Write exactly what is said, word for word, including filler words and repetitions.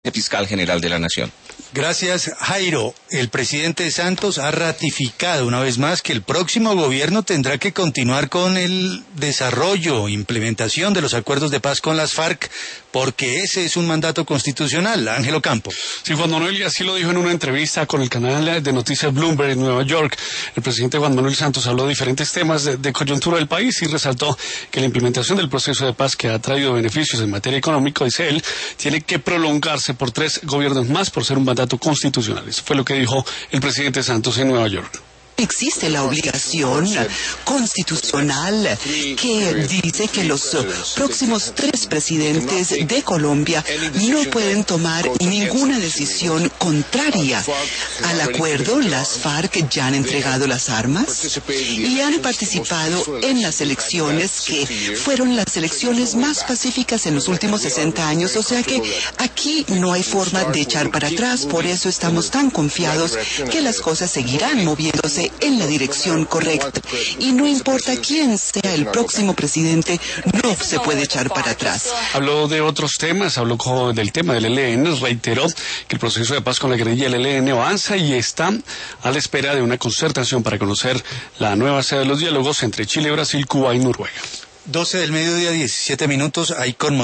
fiscal general de la Nación. Gracias, Jairo. El presidente Santos ha ratificado una vez más que el próximo gobierno tendrá que continuar con el desarrollo, implementación de los acuerdos de paz con las FARC, porque ese es un mandato constitucional. Ángelo Campo. Sí, Juan Manuel, y así lo dijo en una entrevista con el canal de noticias Bloomberg en Nueva York. El presidente Juan Manuel Santos habló de diferentes temas de, de coyuntura del país y resaltó que la implementación del proceso de paz, que ha traído beneficios en materia económica, dice él, tiene que prolongarse por tres gobiernos más por ser un mandato constitucional. Eso fue lo que dijo el presidente Santos en Nueva York. Existe la obligación constitucional que dice que los próximos tres presidentes de Colombia no pueden tomar ninguna decisión contraria al acuerdo. Las FARC ya han entregado las armas y han participado en las elecciones que fueron las elecciones más pacíficas en los últimos sesenta años, o sea que aquí no hay forma de echar para atrás. Por eso estamos tan confiados que las cosas seguirán moviéndose en la dirección correcta, y no importa quién sea el próximo presidente, no se puede echar para atrás. Habló de otros temas, habló del tema del E L N, reiteró que el proceso de paz con la guerrilla del E L N avanza y está a la espera de una concertación para conocer la nueva sede de los diálogos entre Chile, Brasil, Cuba y Noruega. doce del mediodía, diecisiete minutos, hay conmoción.